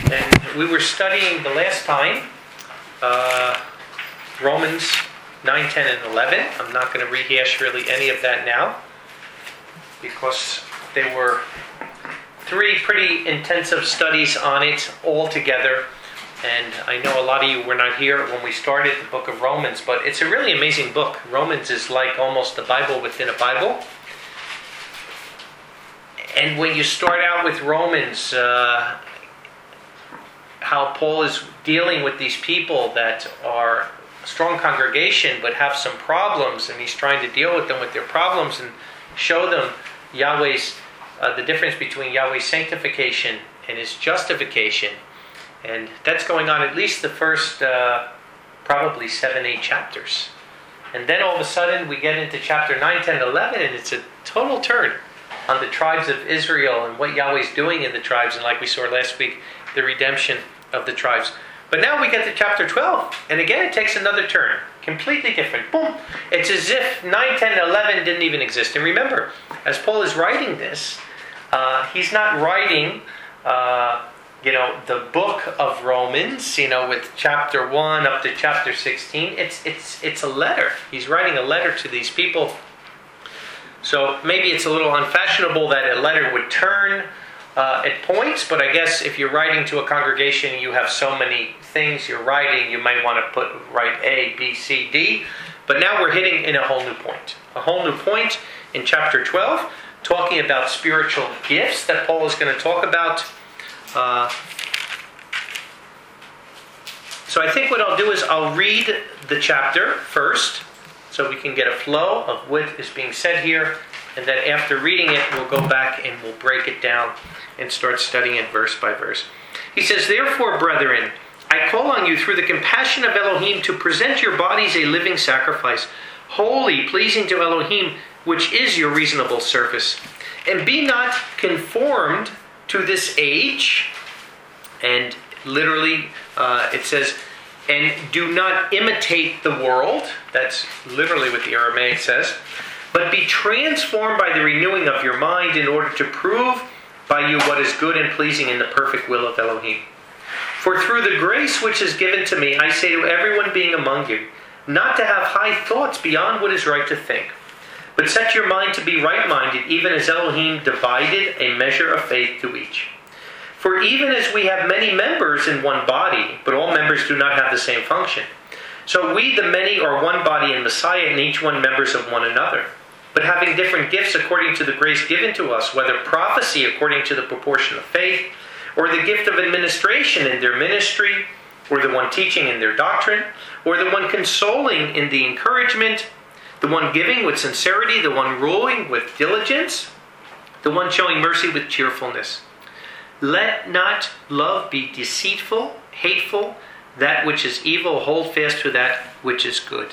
And we were studying the last time Romans 9, 10, and 11. I'm not going to rehash really any of that now because there were 3 pretty intensive studies on it all together. And I know a lot of you were not here when we started the book of Romans, but it's a really amazing book. Romans is like almost the Bible within a Bible. And when you start out with Romans, how Paul is dealing with these people that are a strong congregation but have some problems, and he's trying to deal with them with their problems and show them Yahweh's the difference between Yahweh's sanctification and his justification. And that's going on at least the first probably 7, 8 chapters. And then all of a sudden we get into chapter 9, 10, 11, and it's a total turn on the tribes of Israel and what Yahweh's doing in the tribes. And like we saw last week, the redemption of the tribes. But now we get to chapter 12. And again, it takes another turn. Completely different. Boom. It's as if 9, 10, and 11 didn't even exist. And remember, as Paul is writing this, he's not writing the book of Romans, with chapter 1 up to chapter 16. It's a letter. He's writing a letter to these people. So maybe it's a little unfashionable that a letter would turn at points, but I guess if you're writing to a congregation, you have so many things you're writing, you might want to write A, B, C, D. But now we're hitting in a whole new point. A whole new point in chapter 12, talking about spiritual gifts that Paul is going to talk about. So I think what I'll do is I'll read the chapter first, so we can get a flow of what is being said here, and then after reading it, we'll go back and we'll break it down and start studying it verse by verse. He says, "Therefore, brethren, I call on you through the compassion of Elohim to present your bodies a living sacrifice, holy, pleasing to Elohim, which is your reasonable service. And be not conformed to this age," and literally it says, "and do not imitate the world." That's literally what the Aramaic says. "But be transformed by the renewing of your mind in order to prove by you what is good and pleasing in the perfect will of Elohim. For through the grace which is given to me, I say to everyone being among you, not to have high thoughts beyond what is right to think, but set your mind to be right-minded, even as Elohim divided a measure of faith to each. For even as we have many members in one body, but all members do not have the same function, so we the many are one body in Messiah, and each one members of one another. But having different gifts according to the grace given to us, whether prophecy according to the proportion of faith, or the gift of administration in their ministry, or the one teaching in their doctrine, or the one consoling in the encouragement, the one giving with sincerity, the one ruling with diligence, the one showing mercy with cheerfulness. Let not love be deceitful, hateful, that which is evil, hold fast to that which is good.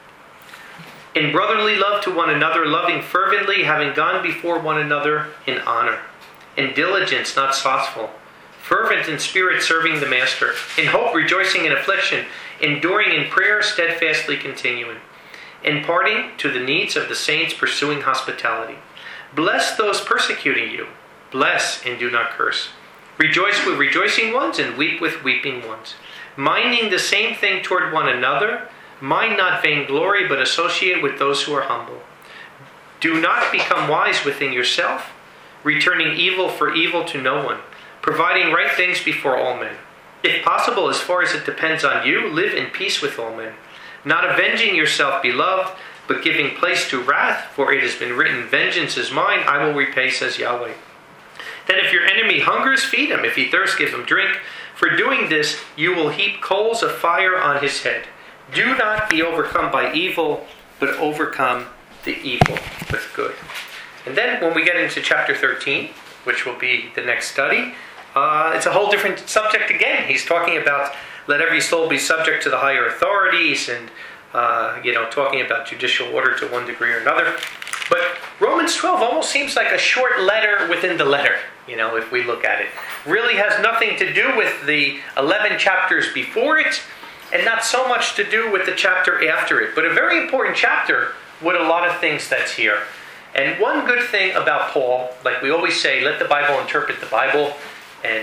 In brotherly love to one another, loving fervently, having gone before one another in honor. In diligence, not slothful. Fervent in spirit, serving the master. In hope, rejoicing in affliction. Enduring in prayer, steadfastly continuing. Imparting to the needs of the saints, pursuing hospitality. Bless those persecuting you. Bless and do not curse. Rejoice with rejoicing ones and weep with weeping ones. Minding the same thing toward one another. Mind not vainglory, but associate with those who are humble. Do not become wise within yourself, returning evil for evil to no one, providing right things before all men. If possible, as far as it depends on you, live in peace with all men. Not avenging yourself, beloved, but giving place to wrath, for it has been written, vengeance is mine, I will repay, says Yahweh. Then if your enemy hungers, feed him. If he thirsts, give him drink. For doing this, you will heap coals of fire on his head. Do not be overcome by evil, but overcome the evil with good. And then when we get into chapter 13, which will be the next study, it's a whole different subject again. He's talking about let every soul be subject to the higher authorities and, talking about judicial order to one degree or another. But Romans 12 almost seems like a short letter within the letter, if we look at it. Really has nothing to do with the 11 chapters before it, and not so much to do with the chapter after it. But a very important chapter with a lot of things that's here. And one good thing about Paul, like we always say, let the Bible interpret the Bible. And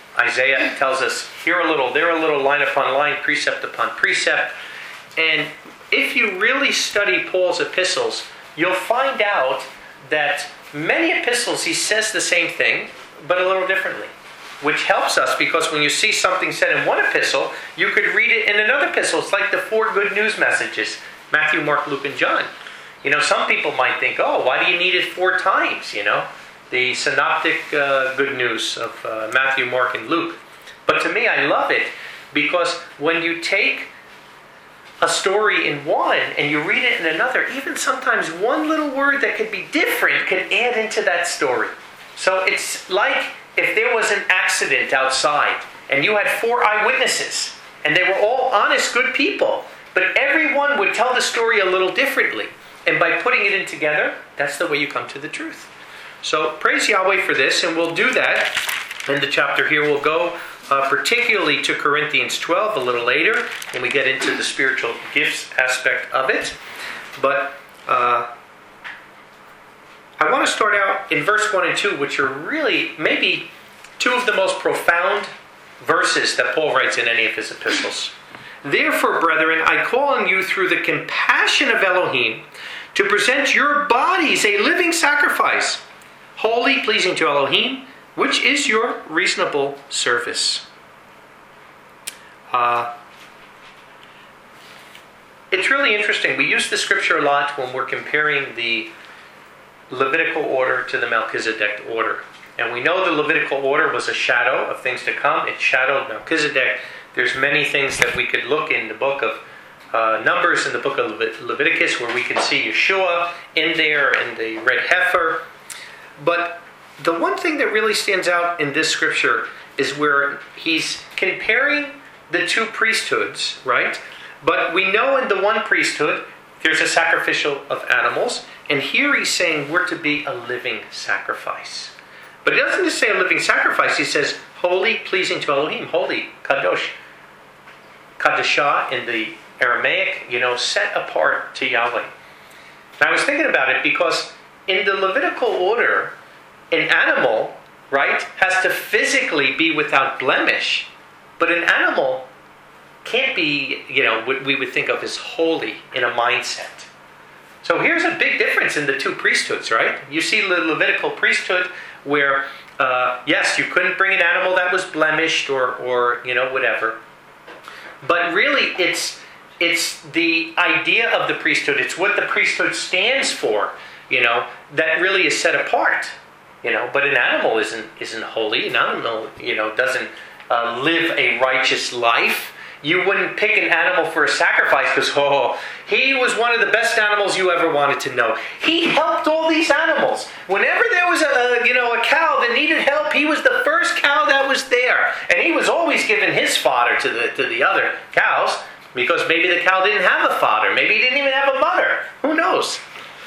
Isaiah tells us here a little, there a little, line upon line, precept upon precept. And if you really study Paul's epistles, you'll find out that many epistles he says the same thing, but a little differently. Which helps us because when you see something said in one epistle, you could read it in another epistle. It's like the 4 good news messages, Matthew, Mark, Luke, and John. Some people might think, oh, why do you need it 4 times, The synoptic good news of Matthew, Mark, and Luke. But to me, I love it because when you take a story in one and you read it in another, even sometimes one little word that could be different could add into that story. So it's like if there was an accident outside and you had 4 eyewitnesses and they were all honest, good people, but everyone would tell the story a little differently. And by putting it in together, that's the way you come to the truth. So praise Yahweh for this, and we'll do that in the chapter here. We'll go particularly to Corinthians 12 a little later, and we get into the spiritual gifts aspect of it. But I want to start out in verse 1 and 2, which are really maybe 2 of the most profound verses that Paul writes in any of his epistles. Therefore, brethren, I call on you through the compassion of Elohim to present your bodies a living sacrifice, holy, pleasing to Elohim, which is your reasonable service. It's really interesting. We use the scripture a lot when we're comparing the Levitical order to the Melchizedek order. And we know the Levitical order was a shadow of things to come. It shadowed Melchizedek. There's many things that we could look in the book of Numbers, in the book of Leviticus, where we can see Yeshua in there and the red heifer. But the one thing that really stands out in this scripture is where he's comparing the 2 priesthoods, right? But we know in the one priesthood, there's a sacrificial of animals. And here he's saying we're to be a living sacrifice. But he doesn't just say a living sacrifice. He says holy, pleasing to Elohim. Holy, kadosh. Kadashah in the Aramaic, set apart to Yahweh. And I was thinking about it because in the Levitical order, an animal, right, has to physically be without blemish. But an animal can't be, what we would think of as holy in a mindset. So here's a big difference in the 2 priesthoods, right? You see the Levitical priesthood where, yes, you couldn't bring an animal that was blemished or whatever. But really, it's the idea of the priesthood. It's what the priesthood stands for, that really is set apart. But an animal isn't holy. An animal, doesn't live a righteous life. You wouldn't pick an animal for a sacrifice because, he was one of the best animals you ever wanted to know. He helped all these animals. Whenever there was a cow that needed help, he was the first cow that was there. And he was always giving his fodder to the other cows because maybe the cow didn't have a fodder. Maybe he didn't even have a mother. Who knows?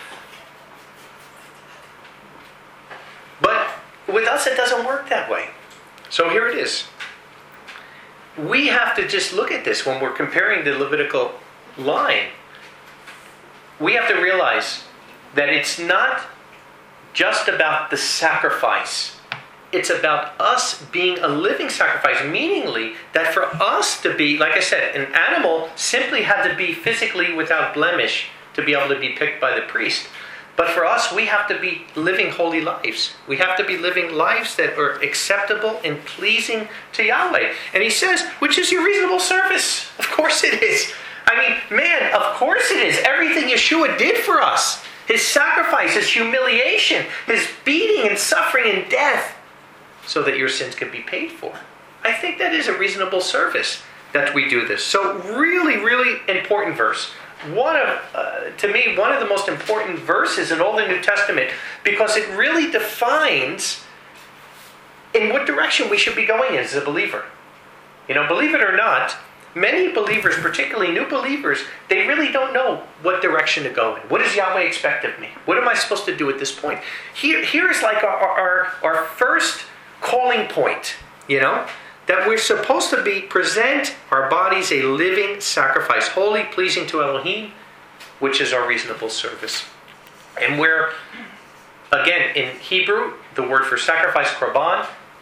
But with us, it doesn't work that way. So here it is. We have to just look at this when we're comparing the Levitical line. We have to realize that it's not just about the sacrifice. It's about us being a living sacrifice, meaningly that for us to be, like I said, an animal simply had to be physically without blemish to be able to be picked by the priest. But for us, we have to be living holy lives. We have to be living lives that are acceptable and pleasing to Yahweh. And he says, which is your reasonable service. Of course it is. Man, of course it is. Everything Yeshua did for us. His sacrifice, his humiliation, his beating and suffering and death, so that your sins can be paid for. I think that is a reasonable service that we do this. So really, really important verse. To me, one of the most important verses in all the New Testament, because it really defines in what direction we should be going as a believer. Believe it or not, many believers, particularly new believers, they really don't know what direction to go in. What does Yahweh expect of me? What am I supposed to do at this point? Here is like our first calling point, that we're supposed to present our bodies a living sacrifice, holy, pleasing to Elohim, which is our reasonable service. And where, again, in Hebrew, the word for sacrifice, korban,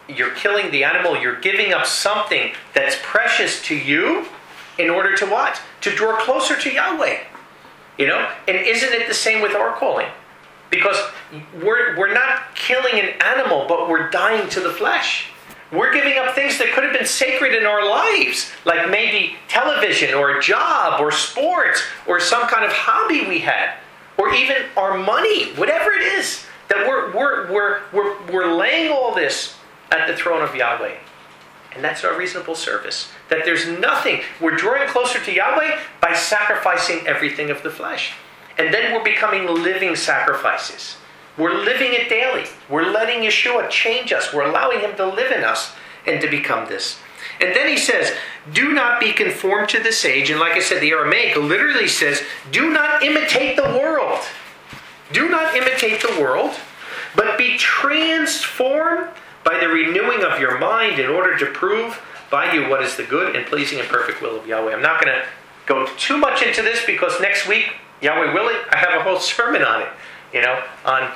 you're killing the animal, you're giving up something that's precious to you in order to what? To draw closer to Yahweh. And isn't it the same with our calling? Because we're not killing an animal, but we're dying to the flesh. We're giving up things that could have been sacred in our lives, like maybe television or a job or sports or some kind of hobby we had, or even our money, whatever it is, that we're laying all this at the throne of Yahweh. And that's our reasonable service. That there's nothing. We're drawing closer to Yahweh by sacrificing everything of the flesh. And then we're becoming living sacrifices. We're living it daily. We're letting Yeshua change us. We're allowing him to live in us and to become this. And then he says, do not be conformed to this age. And like I said, the Aramaic literally says, do not imitate the world. Do not imitate the world, but be transformed by the renewing of your mind in order to prove by you what is the good and pleasing and perfect will of Yahweh. I'm not going to go too much into this because next week, Yahweh willing, I have a whole sermon on it, on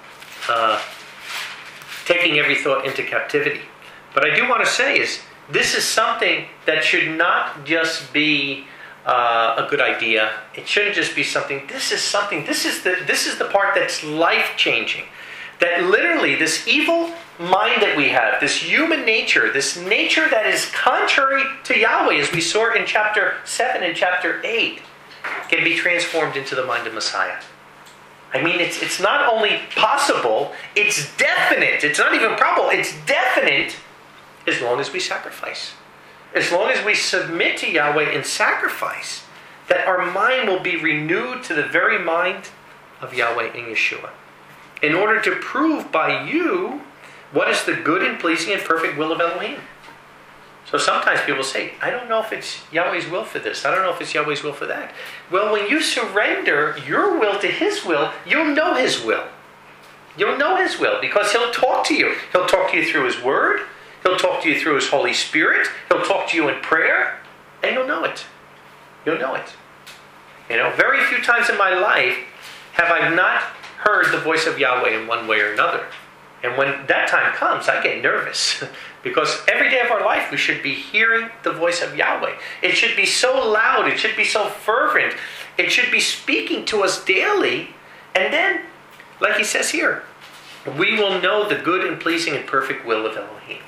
taking every thought into captivity. But I do want to say is, this is something that should not just be a good idea. It shouldn't just be something. This is the part that's life-changing. That literally, this evil mind that we have, this human nature, this nature that is contrary to Yahweh, as we saw in chapter 7 and chapter 8, can be transformed into the mind of Messiah. I mean, it's not only possible, it's definite. It's not even probable, it's definite as long as we sacrifice. As long as we submit to Yahweh in sacrifice, that our mind will be renewed to the very mind of Yahweh in Yeshua. In order to prove by you what is the good and pleasing and perfect will of Elohim. So sometimes people say, I don't know if it's Yahweh's will for this. I don't know if it's Yahweh's will for that. Well, when you surrender your will to his will, you'll know his will. You'll know his will because he'll talk to you. He'll talk to you through his word. He'll talk to you through his Holy Spirit. He'll talk to you in prayer. And you'll know it. You'll know it. Very few times in my life have I not heard the voice of Yahweh in one way or another. And when that time comes, I get nervous. Because every day of our life, we should be hearing the voice of Yahweh. It should be so loud. It should be so fervent. It should be speaking to us daily. And then, like he says here, we will know the good and pleasing and perfect will of Elohim.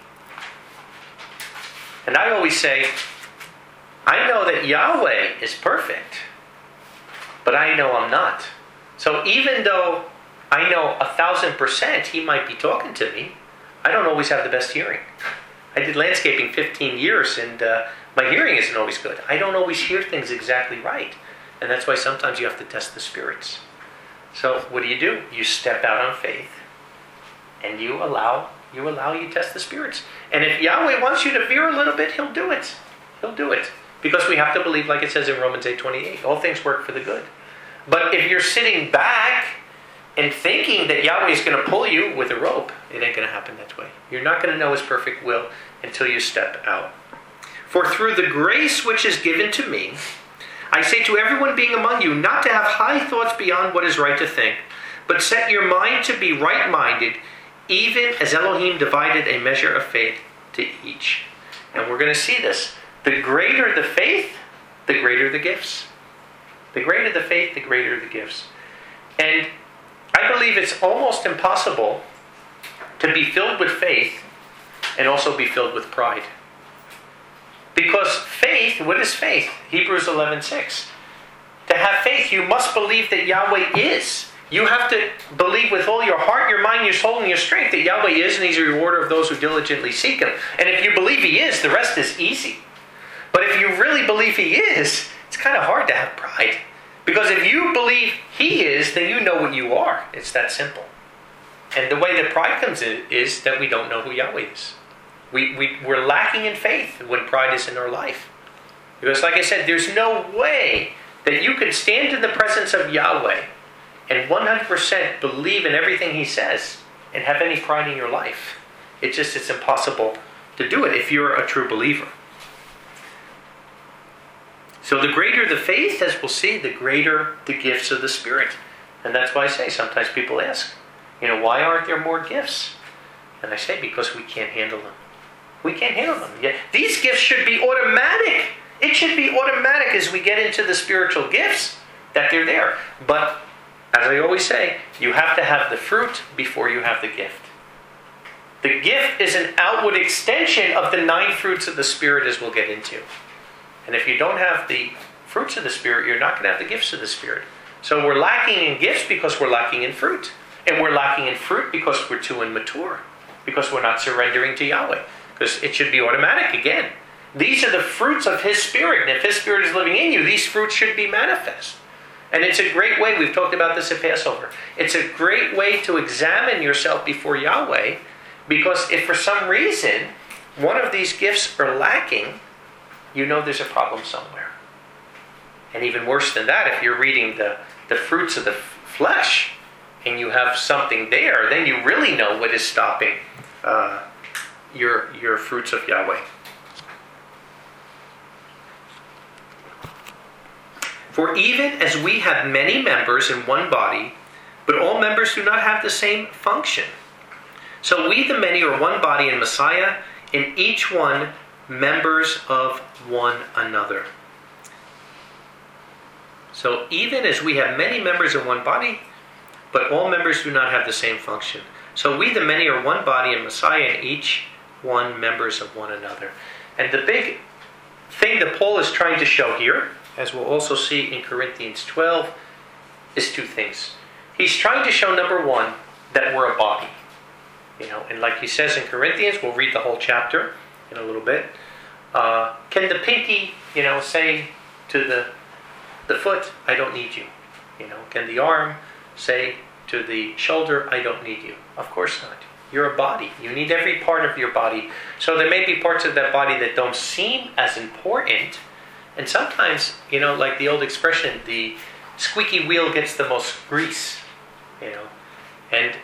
And I always say, I know that Yahweh is perfect, but I know I'm not. So even though I know 1,000% he might be talking to me, I don't always have the best hearing. I did landscaping 15 years and my hearing isn't always good. I don't always hear things exactly right. And that's why sometimes you have to test the spirits. So what do? You step out on faith and you test the spirits. And if Yahweh wants you to veer a little bit, he'll do it. He'll do it. Because we have to believe, like it says in Romans 8:28, all things work for the good. But if you're sitting back and thinking that Yahweh is going to pull you with a rope, it ain't going to happen that way. You're not going to know his perfect will until you step out. For through the grace which is given to me, I say to everyone being among you, not to have high thoughts beyond what is right to think, but set your mind to be right-minded, even as Elohim divided a measure of faith to each. And we're going to see this. The greater the faith, the greater the gifts. The greater the faith, the greater the gifts. And I believe it's almost impossible to be filled with faith and also be filled with pride. Because faith, what is faith? Hebrews 11:6. To have faith, you must believe that Yahweh is. You have to believe with all your heart, your mind, your soul, and your strength that Yahweh is, and he's a rewarder of those who diligently seek him. And if you believe he is, the rest is easy. But if you really believe he is, it's kind of hard to have pride. Because if you believe he is, then you know what you are. It's that simple. And the way that pride comes in is that we don't know who Yahweh is. We're lacking in faith when pride is in our life. Because like I said, there's no way that you can stand in the presence of Yahweh and 100% believe in everything he says and have any pride in your life. It's impossible to do it if you're a true believer. So the greater the faith, as we'll see, the greater the gifts of the Spirit. And that's why I say, sometimes people ask, why aren't there more gifts? And I say because we can't handle them. We can't handle them. Yeah. These gifts should be automatic. It should be automatic as we get into the spiritual gifts that they're there. But, as I always say, you have to have the fruit before you have the gift. The gift is an outward extension of the 9 fruits of the Spirit, as we'll get into. And if you don't have the fruits of the Spirit, you're not going to have the gifts of the Spirit. So we're lacking in gifts because we're lacking in fruit. And we're lacking in fruit because we're too immature. Because we're not surrendering to Yahweh. Because it should be automatic again. These are the fruits of His Spirit. And if His Spirit is living in you, these fruits should be manifest. And it's a great way, we've talked about this at Passover, it's a great way to examine yourself before Yahweh, because if for some reason one of these gifts are lacking, you know there's a problem somewhere. And even worse than that, if you're reading the fruits of the flesh, and you have something there, then you really know what is stopping your fruits of Yahweh. For even as we have many members in one body, but all members do not have the same function. So we the many are one body in Messiah, and each one members of one another. So even as we have many members in one body, but all members do not have the same function. So we the many are one body in Messiah, and each one members of one another. And the big thing that Paul is trying to show here, as we'll also see in Corinthians 12, is 2 things. He's trying to show, number 1, that we're a body. And like he says in Corinthians, we'll read the whole chapter in a little bit. Can the pinky, say to the foot, I don't need you? Can the arm say to the shoulder, I don't need you? Of course not. You're a body. You need every part of your body. So there may be parts of that body that don't seem as important. And sometimes, like the old expression, the squeaky wheel gets the most grease, And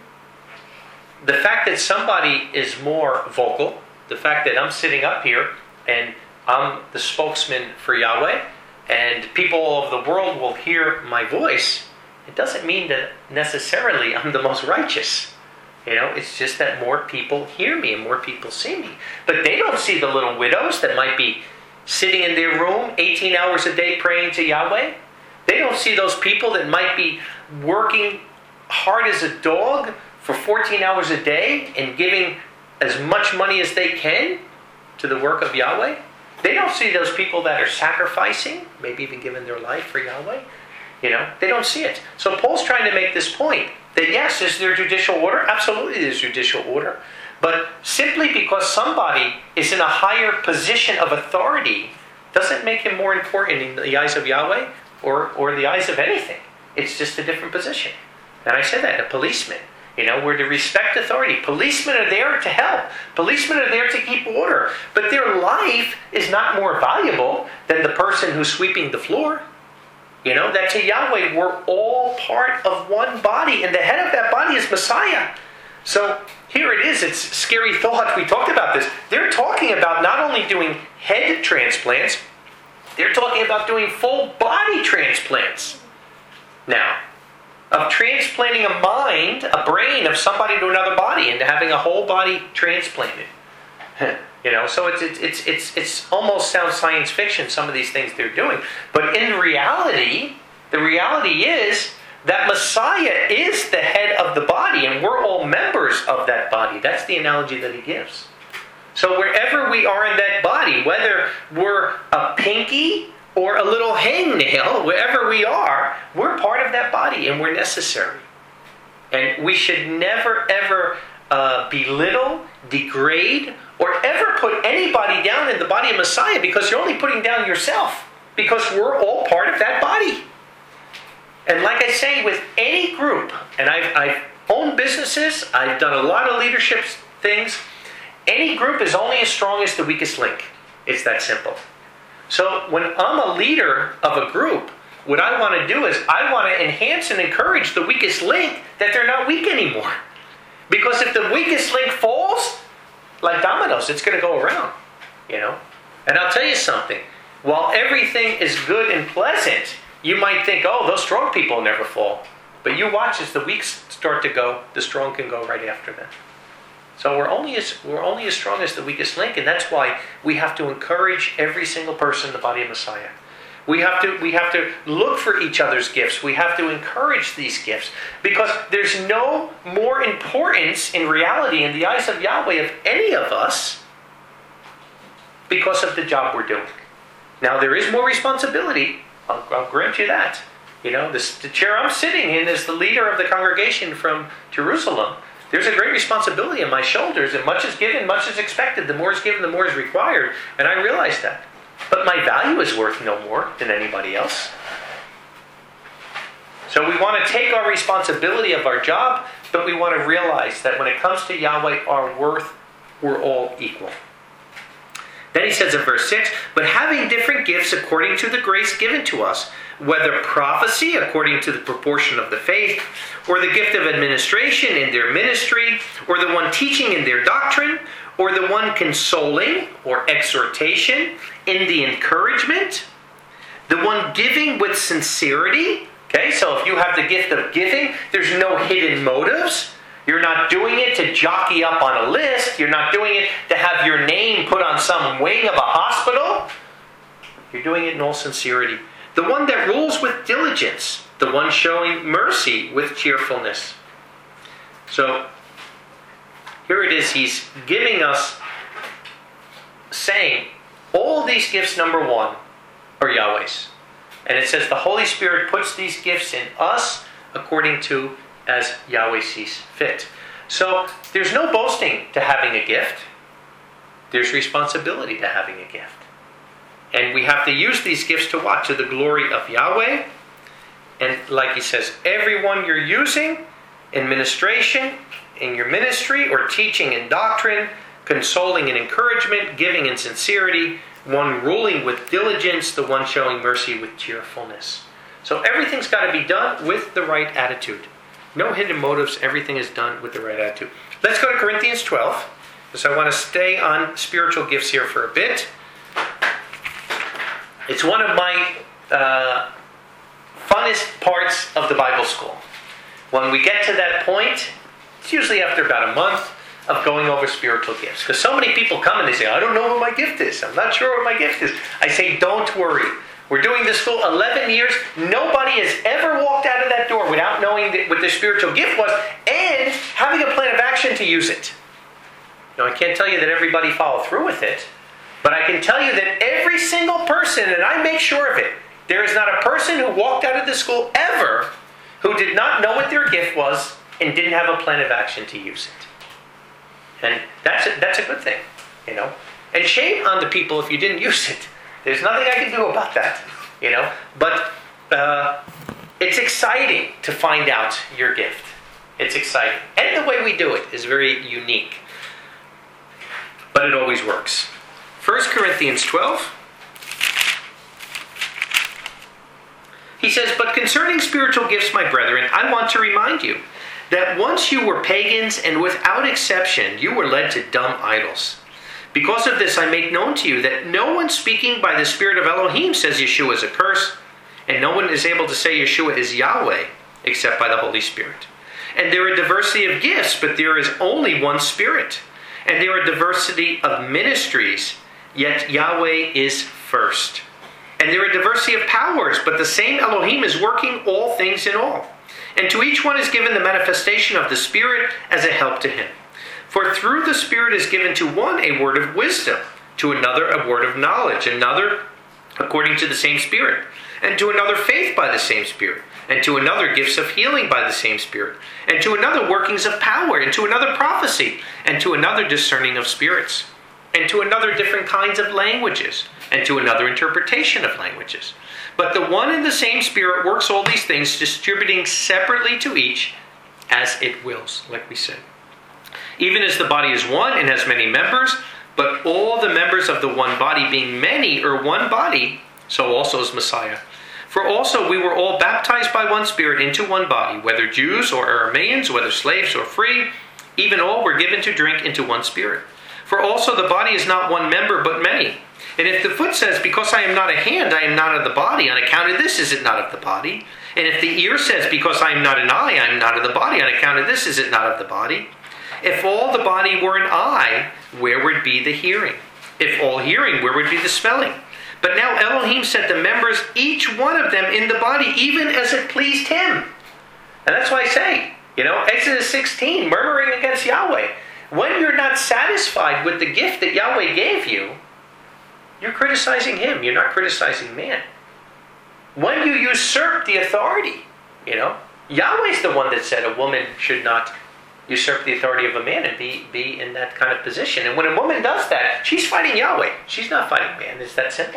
the fact that somebody is more vocal, the fact that I'm sitting up here and I'm the spokesman for Yahweh, and people all over the world will hear my voice, it doesn't mean that necessarily I'm the most righteous. It's just that more people hear me and more people see me. But they don't see the little widows that might be sitting in their room 18 hours a day praying to Yahweh. They don't see those people that might be working hard as a dog for 14 hours a day and giving as much money as they can to the work of Yahweh. They don't see those people that are sacrificing, maybe even giving their life for Yahweh. They don't see it. So Paul's trying to make this point that yes, is there judicial order? Absolutely there's judicial order. But simply because somebody is in a higher position of authority doesn't make him more important in the eyes of Yahweh or the eyes of anything. It's just a different position. And I said that, a policeman. We're to respect authority. Policemen are there to help. Policemen are there to keep order. But their life is not more valuable than the person who's sweeping the floor. That to Yahweh, we're all part of one body. And the head of that body is Messiah. So here it is. It's a scary thought. We talked about this. They're talking about not only doing head transplants, they're talking about doing full body transplants. Now, of transplanting a mind, a brain of somebody to another body, and having a whole body transplanted. So it's almost sounds science fiction, some of these things they're doing. But in reality, the reality is that Messiah is the head of the body, and we're all members of that body. That's the analogy that he gives. So wherever we are in that body, whether we're a pinky or a little hangnail, wherever we are, we're part of that body and we're necessary. And we should never, ever belittle, degrade, or ever put anybody down in the body of Messiah, because you're only putting down yourself, because we're all part of that body. And like I say, with any group, and I've owned businesses, I've done a lot of leadership things, any group is only as strong as the weakest link. It's that simple. So when I'm a leader of a group, what I want to do is I want to enhance and encourage the weakest link that they're not weak anymore. Because if the weakest link falls, like dominoes, it's going to go around, And I'll tell you something. While everything is good and pleasant, you might think, oh, those strong people never fall. But you watch as the weak start to go, the strong can go right after them. So we're only as strong as the weakest link, and that's why we have to encourage every single person in the body of Messiah. We have to look for each other's gifts. We have to encourage these gifts, because there's no more importance in reality in the eyes of Yahweh of any of us because of the job we're doing. Now there is more responsibility. I'll grant you that. You know, the chair I'm sitting in is the leader of the congregation from Jerusalem. There's a great responsibility on my shoulders, and much is given, much is expected. The more is given, the more is required, and I realize that. But my value is worth no more than anybody else. So we want to take our responsibility of our job, but we want to realize that when it comes to Yahweh, our worth, we're all equal. Then he says in verse 6, but having different gifts according to the grace given to us, whether prophecy according to the proportion of the faith, or the gift of administration in their ministry, or the one teaching in their doctrine, or the one consoling or exhortation in the encouragement, the one giving with sincerity. Okay, so if you have the gift of giving, there's no hidden motives. You're not doing it to jockey up on a list. You're not doing it to have your name put on some wing of a hospital. You're doing it in all sincerity. The one that rules with diligence. The one showing mercy with cheerfulness. So, here it is. He's giving us, saying, all these gifts, number one, are Yahweh's. And it says the Holy Spirit puts these gifts in us according to as Yahweh sees fit. So there's no boasting to having a gift. There's responsibility to having a gift. And we have to use these gifts to what? To the glory of Yahweh. And like he says, everyone you're using in ministration, in your ministry, or teaching in doctrine, consoling and encouragement, giving in sincerity, one ruling with diligence, the one showing mercy with cheerfulness. So everything's got to be done with the right attitude. No hidden motives. Everything is done with the right attitude. Let's go to Corinthians 12. So I want to stay on spiritual gifts here for a bit. It's one of my funnest parts of the Bible school. When we get to that point, it's usually after about a month of going over spiritual gifts. Because so many people come and they say, I don't know what my gift is. I'm not sure what my gift is. I say, don't worry. We're doing this school 11 years. Nobody has ever walked out of that door without knowing what their spiritual gift was and having a plan of action to use it. Now, I can't tell you that everybody followed through with it, but I can tell you that every single person, and I make sure of it, there is not a person who walked out of the school ever who did not know what their gift was and didn't have a plan of action to use it. And that's a good thing, you know. And shame on the people if you didn't use it. There's nothing I can do about that, you know. But it's exciting to find out your gift. It's exciting. And the way we do it is very unique. But it always works. 1 Corinthians 12. He says, but concerning spiritual gifts, my brethren, I want to remind you that once you were pagans, and without exception, you were led to dumb idols. Because of this, I make known to you that no one speaking by the Spirit of Elohim says Yeshua is a curse, and no one is able to say Yeshua is Yahweh, except by the Holy Spirit. And there are diversity of gifts, but there is only one Spirit. And there are diversity of ministries, yet Yahweh is first. And there are diversity of powers, but the same Elohim is working all things in all. And to each one is given the manifestation of the Spirit as a help to him. For through the Spirit is given to one a word of wisdom, to another a word of knowledge, another according to the same Spirit, and to another faith by the same Spirit, and to another gifts of healing by the same Spirit, and to another workings of power, and to another prophecy, and to another discerning of spirits, and to another different kinds of languages, and to another interpretation of languages. But the one and the same Spirit works all these things, distributing separately to each as it wills, like we said. Even as the body is one and has many members, but all the members of the one body being many are one body, so also is Messiah. For also we were all baptized by one Spirit into one body, whether Jews or Aramaeans, whether slaves or free, even all were given to drink into one Spirit. For also the body is not one member, but many. And if the foot says, because I am not a hand, I am not of the body, on account of this is it not of the body. And if the ear says, because I am not an eye, I am not of the body, on account of this is it not of the body. If all the body were an eye, where would be the hearing? If all hearing, where would be the smelling? But now Elohim set the members, each one of them, in the body, even as it pleased him. And that's why I say, Exodus 16, murmuring against Yahweh. When you're not satisfied with the gift that Yahweh gave you, you're criticizing him. You're not criticizing man. When you usurp the authority, Yahweh's the one that said a woman should not usurp the authority of a man and be in that kind of position. And when a woman does that, she's fighting Yahweh. She's not fighting man. It's that simple.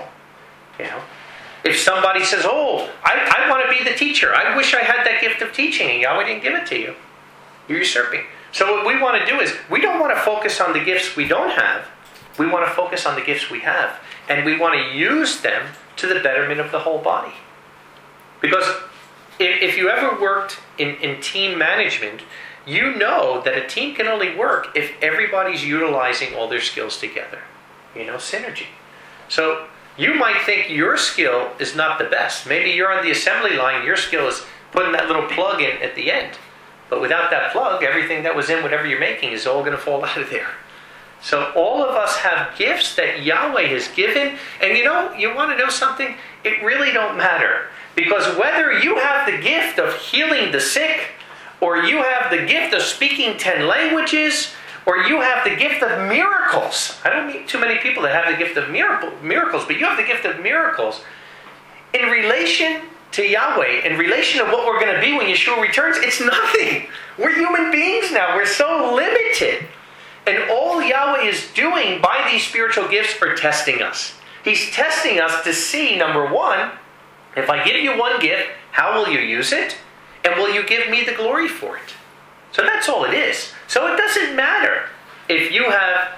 If somebody says, I want to be the teacher. I wish I had that gift of teaching, and Yahweh didn't give it to you. You're usurping. So what we want to do is, we don't want to focus on the gifts we don't have. We want to focus on the gifts we have. And we want to use them to the betterment of the whole body. Because if you ever worked in team management, you know that a team can only work if everybody's utilizing all their skills together. Synergy. So you might think your skill is not the best. Maybe you're on the assembly line, your skill is putting that little plug in at the end. But without that plug, everything that was in whatever you're making is all going to fall out of there. So all of us have gifts that Yahweh has given. And you want to know something? It really don't matter. Because whether you have the gift of healing the sick, or you have the gift of speaking 10 languages, or you have the gift of miracles. I don't meet too many people that have the gift of miracles, but you have the gift of miracles. In relation to Yahweh, in relation to what we're going to be when Yeshua returns, it's nothing. We're human beings now. We're so limited. And all Yahweh is doing by these spiritual gifts are testing us. He's testing us to see, number one, if I give you one gift, how will you use it? And will you give me the glory for it? So that's all it is. So it doesn't matter if you have,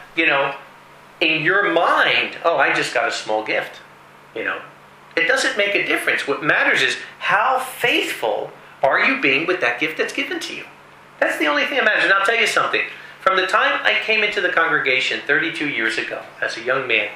in your mind, I just got a small gift. It doesn't make a difference. What matters is how faithful are you being with that gift that's given to you. That's the only thing that matters. And I'll tell you something. From the time I came into the congregation 32 years ago as a young man,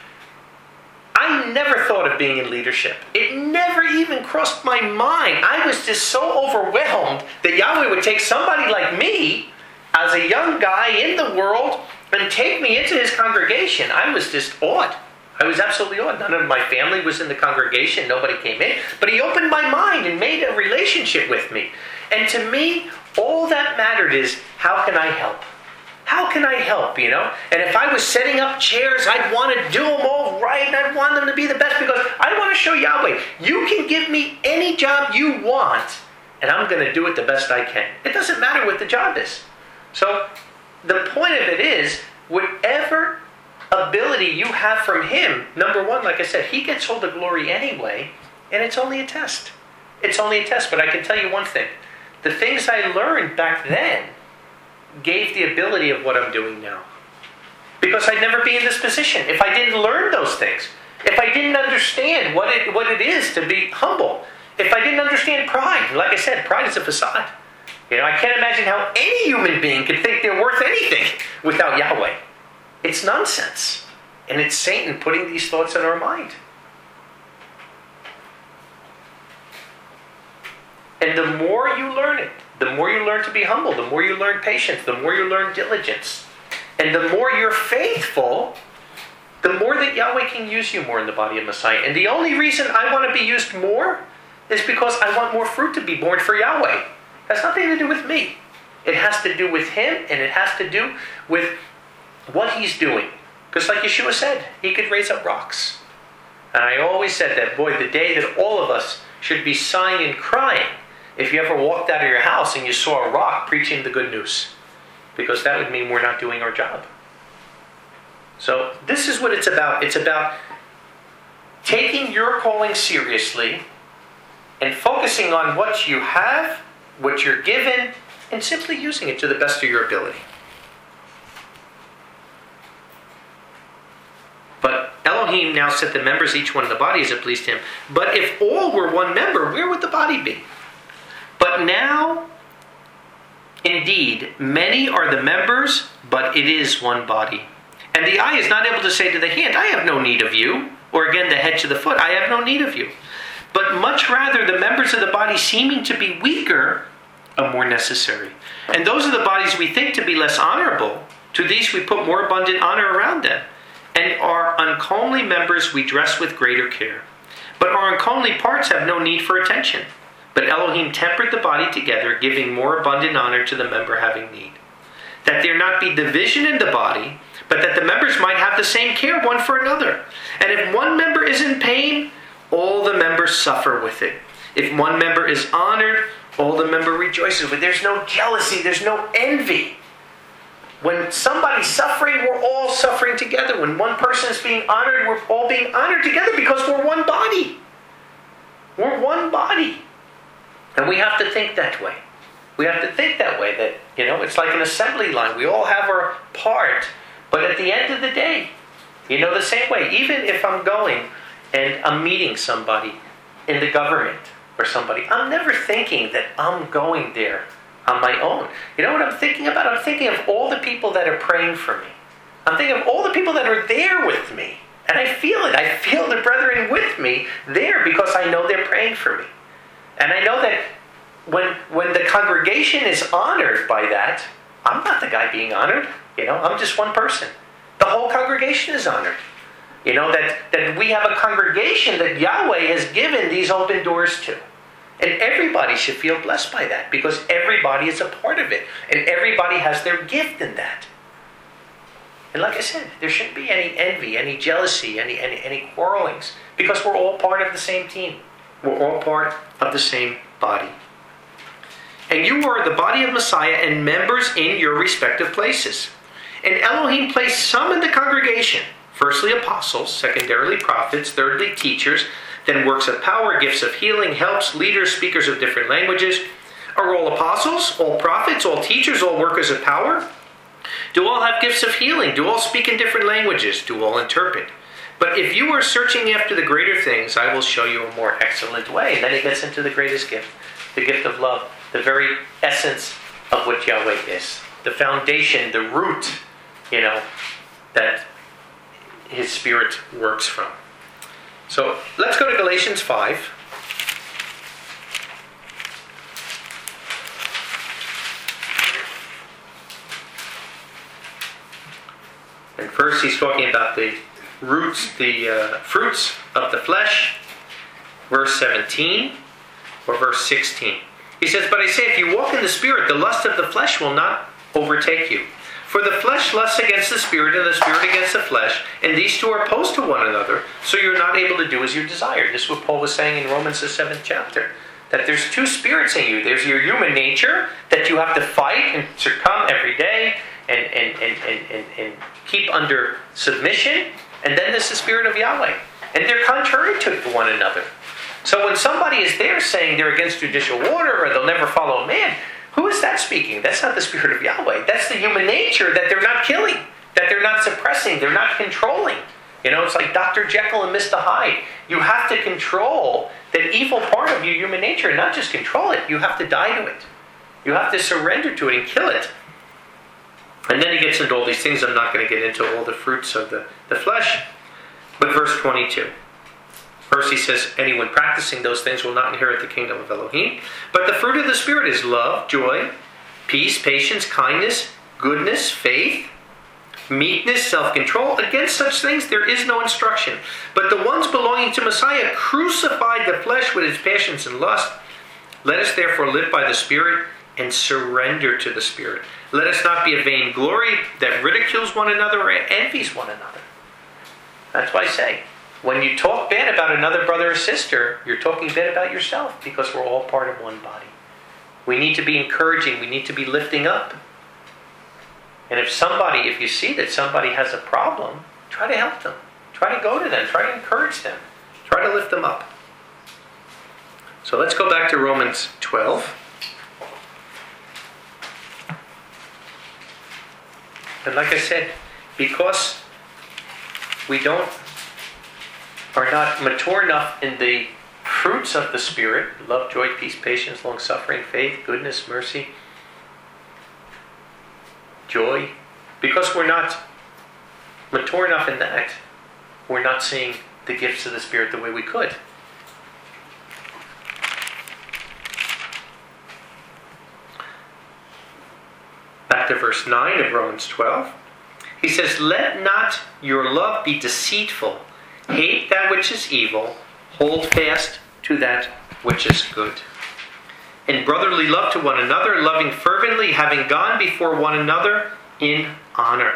I never thought of being in leadership. It never even crossed my mind. I was just so overwhelmed that Yahweh would take somebody like me as a young guy in the world and take me into his congregation. I was just awed. I was absolutely awed. None of my family was in the congregation. Nobody came in. But he opened my mind and made a relationship with me. And to me, all that mattered is, how can I help? How can I help, And if I was setting up chairs, I'd want to do them all right. And I'd want them to be the best because I want to show Yahweh, you can give me any job you want, and I'm going to do it the best I can. It doesn't matter what the job is. So the point of it is, whatever ability you have from him, number one, like I said, he gets all the glory anyway, and it's only a test. It's only a test, but I can tell you one thing. The things I learned back then gave the ability of what I'm doing now. Because I'd never be in this position if I didn't learn those things. If I didn't understand what it is to be humble. If I didn't understand pride. Like I said, pride is a facade. I can't imagine how any human being could think they're worth anything without Yahweh. It's nonsense. And it's Satan putting these thoughts in our mind. And the more you learn it, the more you learn to be humble, the more you learn patience, the more you learn diligence. And the more you're faithful, the more that Yahweh can use you more in the body of Messiah. And the only reason I want to be used more is because I want more fruit to be born for Yahweh. It has nothing to do with me. It has to do with him, and it has to do with what he's doing. Because like Yeshua said, he could raise up rocks. And I always said that, the day that all of us should be sighing and crying if you ever walked out of your house and you saw a rock preaching the good news. Because that would mean we're not doing our job. So this is what it's about. It's about taking your calling seriously and focusing on what you have, what you're given, and simply using it to the best of your ability. But Elohim now set the members, each one in the body as it pleased him. But if all were one member, where would the body be? But now, indeed, many are the members, but it is one body. And the eye is not able to say to the hand, I have no need of you. Or again, the head to the foot, I have no need of you. But much rather, the members of the body seeming to be weaker, more necessary. And those are the bodies we think to be less honorable. To these we put more abundant honor around them. And our uncomely members we dress with greater care. But our uncomely parts have no need for attention. But Elohim tempered the body together, giving more abundant honor to the member having need. That there not be division in the body, but that the members might have the same care one for another. And if one member is in pain, all the members suffer with it. If one member is honored, all the member rejoices with it. There's no jealousy, there's no envy. When somebody's suffering, we're all suffering together. When one person is being honored, we're all being honored together because we're one body. We're one body. And we have to think that way. We have to think that way, that, it's like an assembly line. We all have our part, but at the end of the day, the same way, even if I'm going and I'm meeting somebody in the government or somebody, I'm never thinking that I'm going there on my own. You know what I'm thinking about? I'm thinking of all the people that are praying for me. I'm thinking of all the people that are there with me. And I feel it. I feel the brethren with me there because I know they're praying for me. And I know that when the congregation is honored by that, I'm not the guy being honored. I'm just one person. The whole congregation is honored. That we have a congregation that Yahweh has given these open doors to. And everybody should feel blessed by that because everybody is a part of it. And everybody has their gift in that. And like I said, there shouldn't be any envy, any jealousy, any quarrelings because we're all part of the same team. We're all part of the same body. And you are the body of Messiah and members in your respective places. And Elohim placed some in the congregation. Firstly, apostles. Secondarily, prophets. Thirdly, teachers. Then works of power, gifts of healing, helps, leaders, speakers of different languages. Are all apostles, all prophets, all teachers, all workers of power? Do all have gifts of healing? Do all speak in different languages? Do all interpret? But if you are searching after the greater things, I will show you a more excellent way. And then he gets into the greatest gift, the gift of love, the very essence of what Yahweh is. The foundation, the root, that his Spirit works from. So let's go to Galatians 5. And first he's talking about the roots, the fruits of the flesh, verse 17 or verse 16. He says, but I say, if you walk in the Spirit, the lust of the flesh will not overtake you. For the flesh lusts against the Spirit, and the Spirit against the flesh, and these two are opposed to one another, so you're not able to do as you desire. This is what Paul was saying in Romans, the 7th chapter. That there's two spirits in you. There's your human nature that you have to fight and succumb every day and keep under submission. And then there's the Spirit of Yahweh. And they're contrary to one another. So when somebody is there saying they're against judicial order or they'll never follow man, who is that speaking? That's not the Spirit of Yahweh. That's the human nature that they're not killing, that they're not suppressing, they're not controlling. It's like Dr. Jekyll and Mr. Hyde. You have to control that evil part of your human nature, and not just control it. You have to die to it. You have to surrender to it and kill it. And then he gets into all these things. I'm not going to get into all the fruits of the flesh. But verse 22. First he says, anyone practicing those things will not inherit the kingdom of Elohim. But the fruit of the Spirit is love, joy, peace, patience, kindness, goodness, faith, meekness, self-control. Against such things there is no instruction. But the ones belonging to Messiah crucified the flesh with its passions and lust. Let us therefore live by the Spirit and surrender to the Spirit. Let us not be a vain glory that ridicules one another or envies one another. That's why I say, when you talk bad about another brother or sister, you're talking bad about yourself because we're all part of one body. We need to be encouraging. We need to be lifting up. And if you see that somebody has a problem, try to help them. Try to go to them. Try to encourage them. Try to lift them up. So let's go back to Romans 12. And like I said, because we are not mature enough in the fruits of the Spirit, love, joy, peace, patience, long-suffering, faith, goodness, mercy, joy, because we're not mature enough in that, we're not seeing the gifts of the Spirit the way we could. verse 9 of Romans 12. He says, "Let not your love be deceitful. Hate that which is evil. Hold fast to that which is good. In brotherly love to one another, loving fervently, having gone before one another in honor."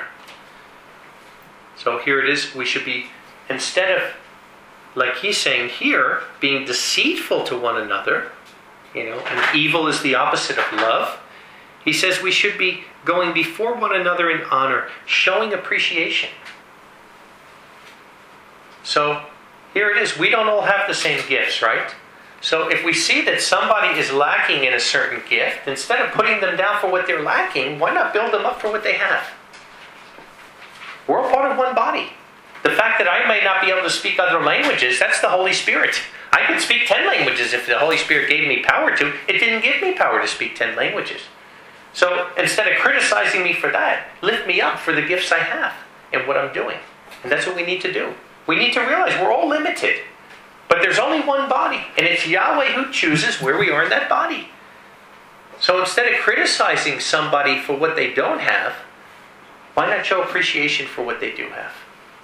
So here it is. We should be, instead of, like he's saying here, being deceitful to one another, and evil is the opposite of love. He says we should be going before one another in honor, showing appreciation. So here it is. We don't all have the same gifts, right? So if we see that somebody is lacking in a certain gift, instead of putting them down for what they're lacking, why not build them up for what they have? We're all part of one body. The fact that I may not be able to speak other languages, that's the Holy Spirit. I could speak 10 languages if the Holy Spirit gave me power to. It didn't give me power to speak 10 languages. So instead of criticizing me for that, lift me up for the gifts I have and what I'm doing. And that's what we need to do. We need to realize we're all limited. But there's only one body. And it's Yahweh who chooses where we are in that body. So instead of criticizing somebody for what they don't have, why not show appreciation for what they do have?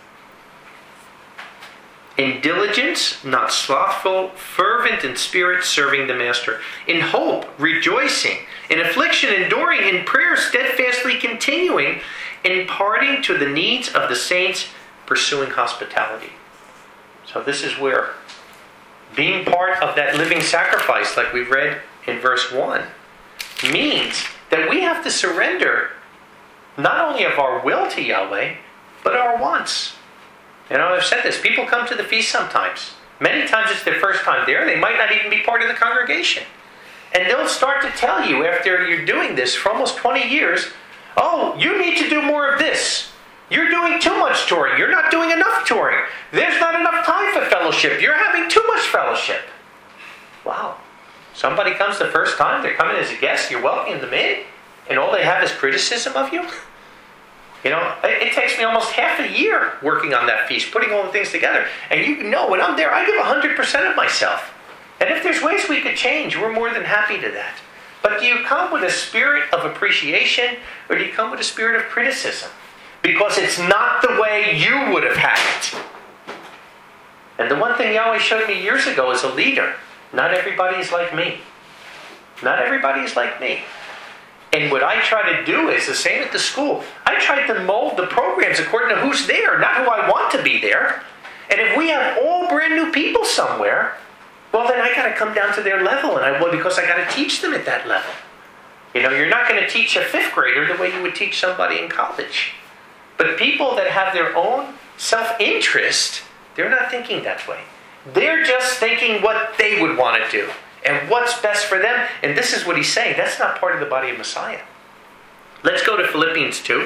In diligence, not slothful, fervent in spirit, serving the Master. In hope, rejoicing. In affliction, enduring. In prayer, steadfastly continuing. Imparting to the needs of the saints, pursuing hospitality. So this is where being part of that living sacrifice, like we read in verse 1, means that we have to surrender not only of our will to Yahweh, but our wants. I've said this. People come to the feast sometimes. Many times it's their first time there. They might not even be part of the congregation. And they'll start to tell you after you're doing this for almost 20 years, "Oh, you need to do more of this. You're doing too much touring. You're not doing enough touring. There's not enough time for fellowship. You're having too much fellowship." Wow. Somebody comes the first time. They're coming as a guest. You're welcoming them in. And all they have is criticism of you? It takes me almost half a year working on that feast, putting all the things together. And when I'm there, I give 100% of myself. And if there's ways we could change, we're more than happy to that. But do you come with a spirit of appreciation, or do you come with a spirit of criticism? Because it's not the way you would have had it. And the one thing Yahweh showed me years ago as a leader, not everybody is like me. Not everybody is like me. And what I try to do is the same at the school. I try to mold the programs according to who's there, not who I want to be there. And if we have all brand new people somewhere, well, then I got to come down to their level, because I got to teach them at that level. You're not going to teach a 5th grader the way you would teach somebody in college. But people that have their own self-interest, they're not thinking that way. They're just thinking what they would want to do. And what's best for them. And this is what he's saying. That's not part of the body of Messiah. Let's go to Philippians 2.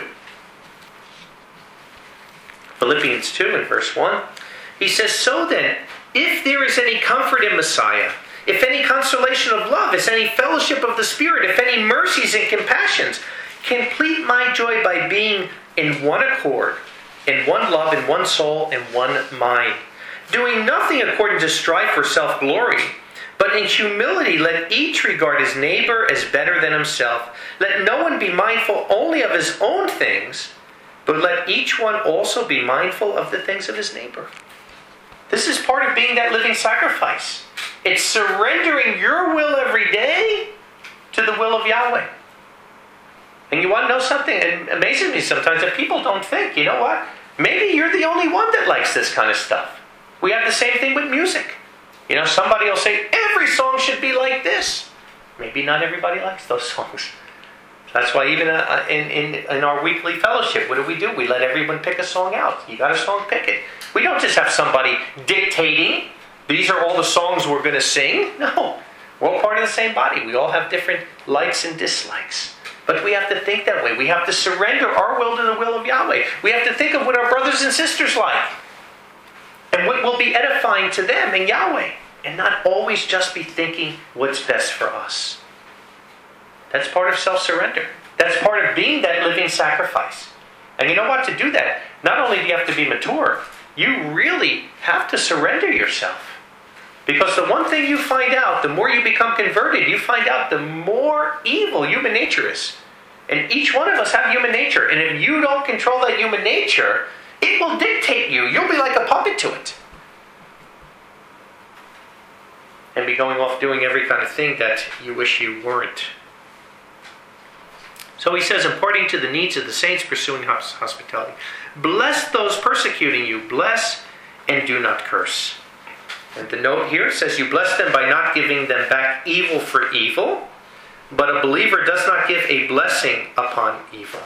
Philippians 2 in verse 1. He says, "So then, if there is any comfort in Messiah, if any consolation of love, if any fellowship of the Spirit, if any mercies and compassions, complete my joy by being in one accord, in one love, in one soul, in one mind. Doing nothing according to strife or self-glory, but in humility let each regard his neighbor as better than himself. Let no one be mindful only of his own things, but let each one also be mindful of the things of his neighbor." This is part of being that living sacrifice. It's surrendering your will every day to the will of Yahweh. And you want to know something? It amazes me sometimes that people don't think, you know what? Maybe you're the only one that likes this kind of stuff. We have the same thing with music. Somebody will say, every song should be like this. Maybe not everybody likes those songs. That's why even in our weekly fellowship, what do? We let everyone pick a song out. You got a song, pick it. We don't just have somebody dictating, these are all the songs we're going to sing. No, we're all part of the same body. We all have different likes and dislikes. But we have to think that way. We have to surrender our will to the will of Yahweh. We have to think of what our brothers and sisters like. And what will be edifying to them in Yahweh. And not always just be thinking what's best for us. That's part of self-surrender. That's part of being that living sacrifice. And you know what? To do that, not only do you have to be mature, you really have to surrender yourself. Because the one thing you find out, the more you become converted, you find out the more evil human nature is. And each one of us have human nature. And if you don't control that human nature, it will dictate you. You'll be like a puppet to it. And be going off doing every kind of thing that you wish you weren't. So he says, according to the needs of the saints, pursuing hospitality. Bless those persecuting you. Bless and do not curse. And the note here says, you bless them by not giving them back evil for evil. But a believer does not give a blessing upon evil.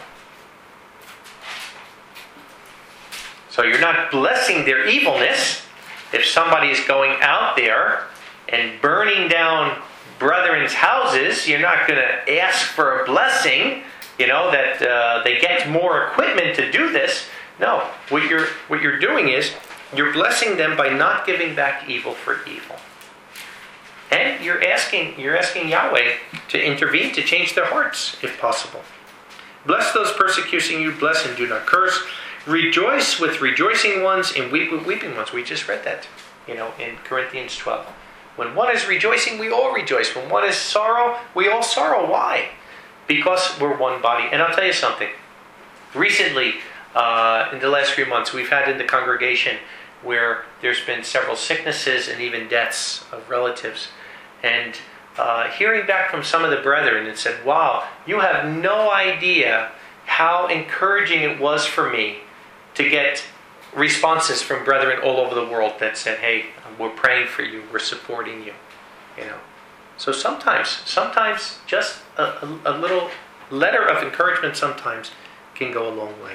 So you're not blessing their evilness. If somebody is going out there and burning down brethren's houses, you're not going to ask for a blessing, that they get more equipment to do this. No, what you're doing is you're blessing them by not giving back evil for evil. And you're asking Yahweh to intervene, to change their hearts, if possible. Bless those persecuting you, bless and do not curse. Rejoice with rejoicing ones and weep with weeping ones. We just read that, in Corinthians 12. When one is rejoicing, we all rejoice. When one is sorrow, we all sorrow. Why? Because we're one body. And I'll tell you something. Recently, in the last few months, we've had in the congregation where there's been several sicknesses and even deaths of relatives. And hearing back from some of the brethren, it said, wow, you have no idea how encouraging it was for me to get responses from brethren all over the world that said, hey, we're praying for you, we're supporting you. So sometimes just a little letter of encouragement sometimes can go a long way.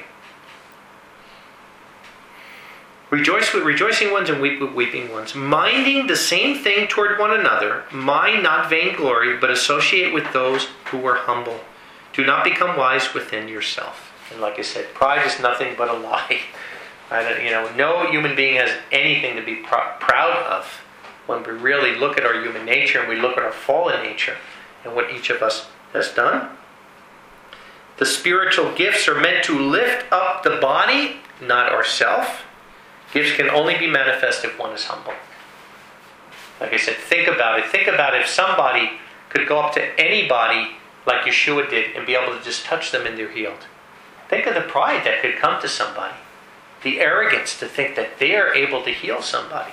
Rejoice with rejoicing ones and weep with weeping ones. Minding the same thing toward one another. Mind not vainglory, but associate with those who are humble. Do not become wise within yourself. And like I said, pride is nothing but a lie. No human being has anything to be proud of when we really look at our human nature and we look at our fallen nature and what each of us has done. The spiritual gifts are meant to lift up the body, not ourselves. Gifts can only be manifest if one is humble. Like I said, think about it. Think about if somebody could go up to anybody like Yeshua did and be able to just touch them and they're healed. Think of the pride that could come to somebody. The arrogance to think that they are able to heal somebody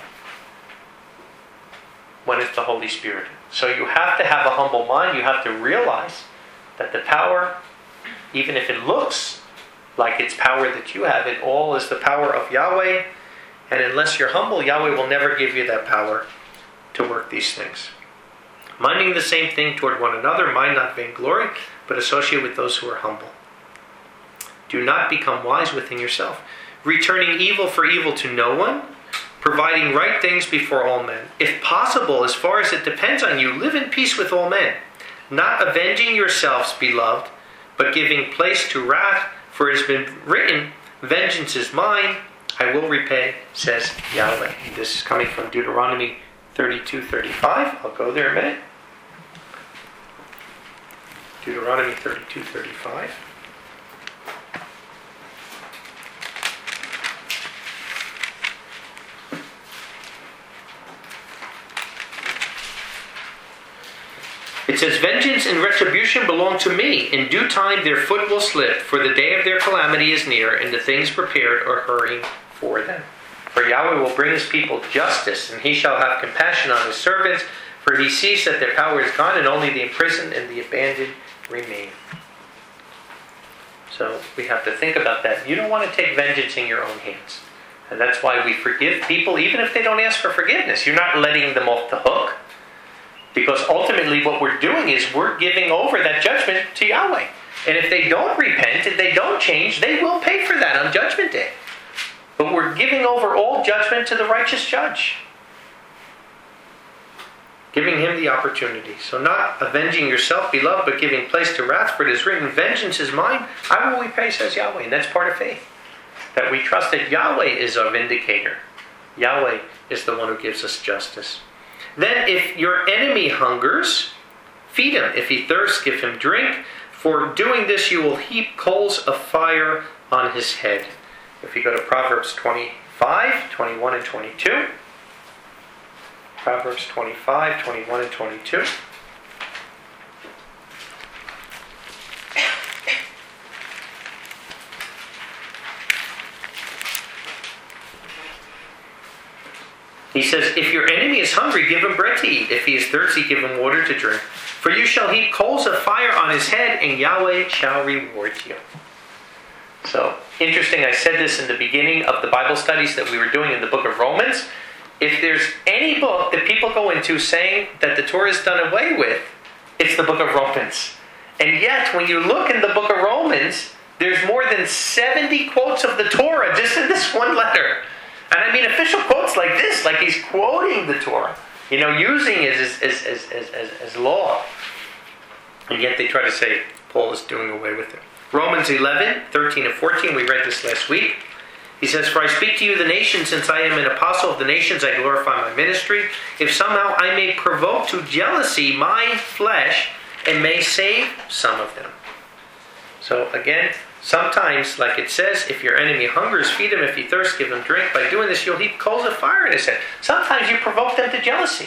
when it's the Holy Spirit. So you have to have a humble mind. You have to realize that the power, even if it looks like it's power that you have, it all is the power of Yahweh. And unless you're humble, Yahweh will never give you that power to work these things. Minding the same thing toward one another, mind not vainglory, but associate with those who are humble. Do not become wise within yourself. Returning evil for evil to no one, providing right things before all men. If possible, as far as it depends on you, live in peace with all men. Not avenging yourselves, beloved, but giving place to wrath, for it has been written, vengeance is mine, I will repay, says Yahweh. This is coming from Deuteronomy 32:35. I'll go there a minute. Deuteronomy 32:35. It says, vengeance and retribution belong to me. In due time their foot will slip, for the day of their calamity is near, and the things prepared are hurrying for them. For Yahweh will bring his people justice, and he shall have compassion on his servants, for he sees that their power is gone, and only the imprisoned and the abandoned remain. So we have to think about that. You don't want to take vengeance in your own hands. And that's why we forgive people, even if they don't ask for forgiveness. You're not letting them off the hook. Because ultimately what we're doing is we're giving over that judgment to Yahweh. And if they don't repent, if they don't change, they will pay for that on Judgment Day. But we're giving over all judgment to the righteous judge. Giving him the opportunity. So not avenging yourself, beloved, but giving place to wrath. For it is written, vengeance is mine, I will repay, says Yahweh. And that's part of faith. That we trust that Yahweh is our vindicator. Yahweh is the one who gives us justice. Then if your enemy hungers, feed him. If he thirsts, give him drink. For doing this you will heap coals of fire on his head. If you go to Proverbs 25, 21 and 22. Proverbs 25, 21 and 22. He says, if your enemy is hungry, give him bread to eat. If he is thirsty, give him water to drink. For you shall heap coals of fire on his head, and Yahweh shall reward you. So, interesting, I said this in the beginning of the Bible studies that we were doing in the book of Romans. If there's any book that people go into saying that the Torah is done away with, it's the book of Romans. And yet, when you look in the book of Romans, there's more than 70 quotes of the Torah just in this one letter. And I mean official quotes like this, like he's quoting the Torah, using it as law. And yet they try to say Paul is doing away with it. Romans 11, 13 and 14, we read this last week. He says, for I speak to you the nations, since I am an apostle of the nations, I glorify my ministry. If somehow I may provoke to jealousy my flesh, and may save some of them. So again, sometimes, like it says, if your enemy hungers, feed him. If he thirsts, give him drink. By doing this, you'll heap coals of fire in his head. Sometimes you provoke them to jealousy.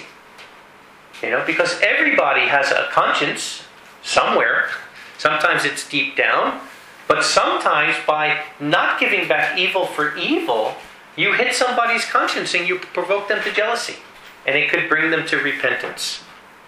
Because everybody has a conscience somewhere. Sometimes it's deep down. But sometimes by not giving back evil for evil, you hit somebody's conscience and you provoke them to jealousy. And it could bring them to repentance.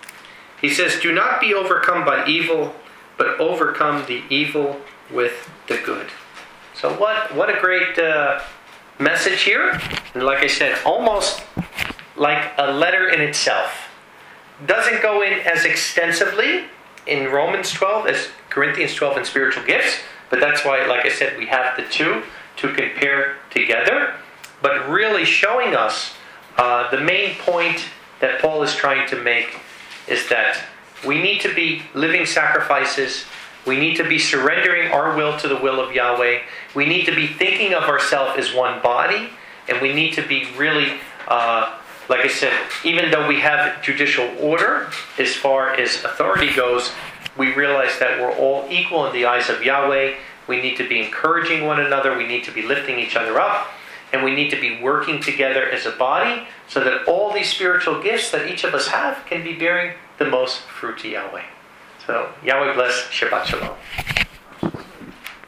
He says, do not be overcome by evil, but overcome the evil with the good. So what a great message here. And like I said, almost like a letter in itself. Doesn't go in as extensively in Romans 12 as Corinthians 12 in spiritual gifts. But that's why, like I said, we have the two to compare together. But really showing us the main point that Paul is trying to make is that we need to be living sacrifices. We need to be surrendering our will to the will of Yahweh. We need to be thinking of ourselves as one body. And we need to be really, like I said, even though we have judicial order, as far as authority goes, we realize that we're all equal in the eyes of Yahweh. We need to be encouraging one another. We need to be lifting each other up. And we need to be working together as a body so that all these spiritual gifts that each of us have can be bearing the most fruit to Yahweh. So, Yahweh bless. Shabbat Shalom.